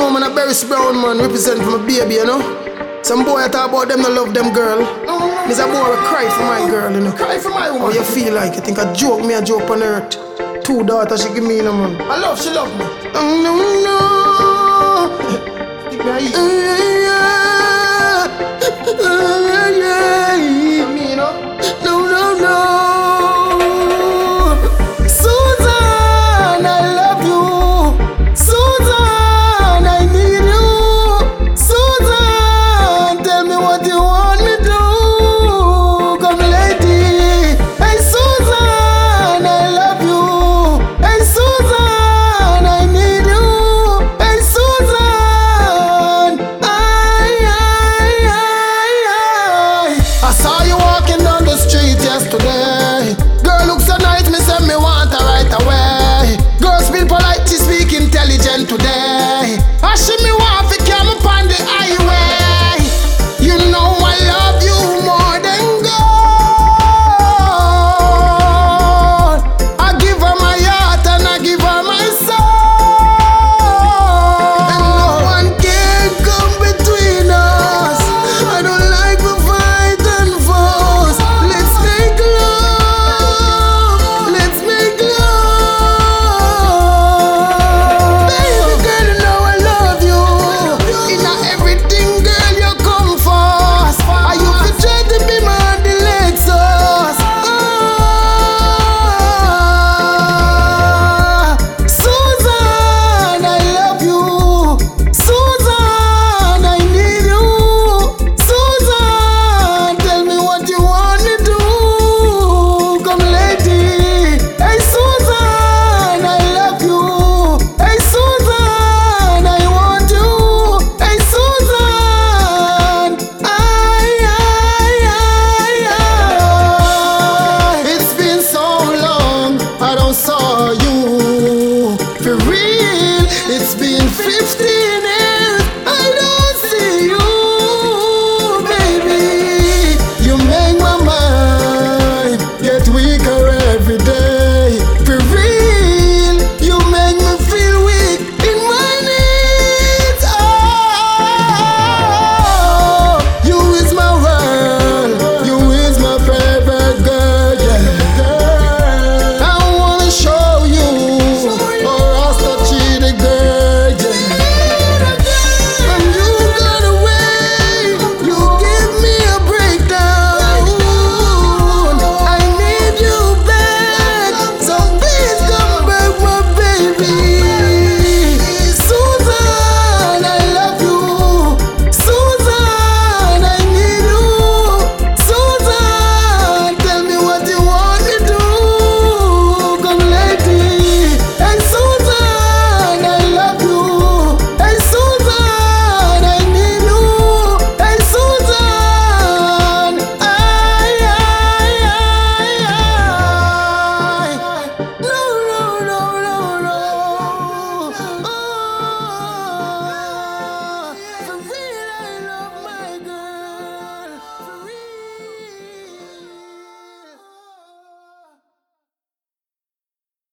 know, man, a Berries Brown, man, represent for my baby, you know. Some boy I talk about them, no love them girl. There's a boy I cry for my girl, you know. Cry for my woman. How you feel like? You think I joke, me a joke on earth. 2 daughters she give me, you know, man. I love, she love me. Oh, no, no. Me, you know. No, no, no. Susan, I love you. Susan, I need you. Susan, tell me what you want me to do. Come, lady. Hey, Susan, I love you. Hey, Susan, I need you. Hey, Susan, I saw you walking down the street yesterday. Girl look so nice, me say me want her right away. Girl speak polite, she speak intelligent today. I she me want fi come upon the highway. You know I love you more than gold. I give her my heart and I give her my soul. And no one can come between us. I don't like the fight and fuss. Let's make love. Let's make love. Baby girl, you know I love you. In everything, girl, you come first. I used to try to be my the Lexus. Susan, I love you. Susan, I need you. Susan, tell me what you want me to do. Come, lady. Hey, Susan, I love you. Hey, Susan, I want you. Hey, Susan, it's been so long, I don't saw